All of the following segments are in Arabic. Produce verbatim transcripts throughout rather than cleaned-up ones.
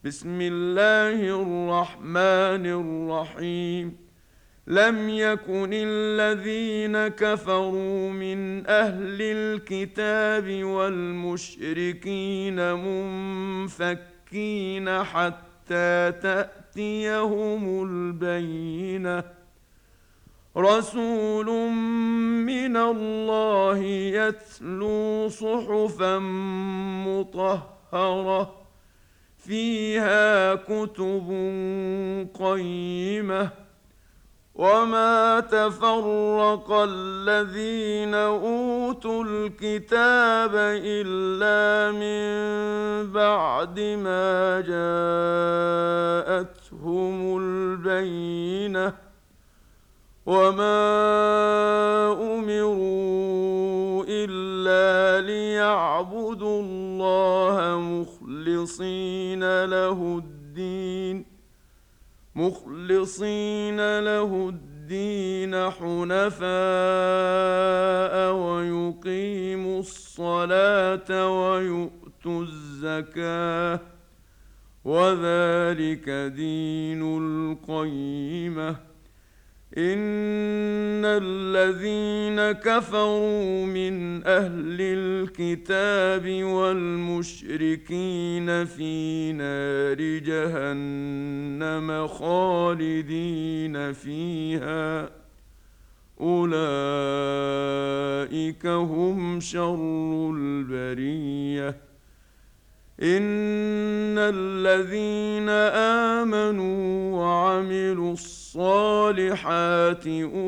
بسم الله الرحمن الرحيم. لم يكن الذين كفروا من أهل الكتاب والمشركين منفكين حتى تأتيهم البينة. رسول من الله يتلو صحفا مطهرة فيها كتب قيمة. وما تفرق الذين أوتوا الكتاب إلا من بعد ما جاءتهم البينة. وما أمروا إلا ليعبدوا الله مخلصين له الدين مخلصين له الدين حنفاء ويقيموا الصلاة ويؤتوا الزكاة وذلك دين القيمة. إن الذين كفروا من أهل الكتاب والمشركين في نار جهنم خالدين فيها أولئك هم شر البرية. إن الذين آمنوا وعملوا الصالحات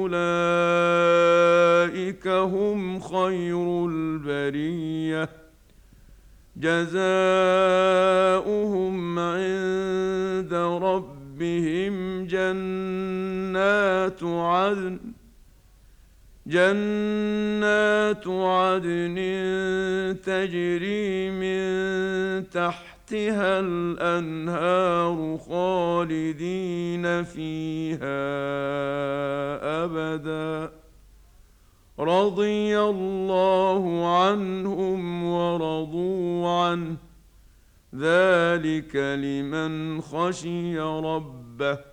أولئك هم خير البرية. جزاؤهم عند ربهم جنات عدن جنات عدن تجري من تحتها الأنهار خالدين فيها أبدا. رضي الله عنهم ورضوا عنه ذلك لمن خشي ربه.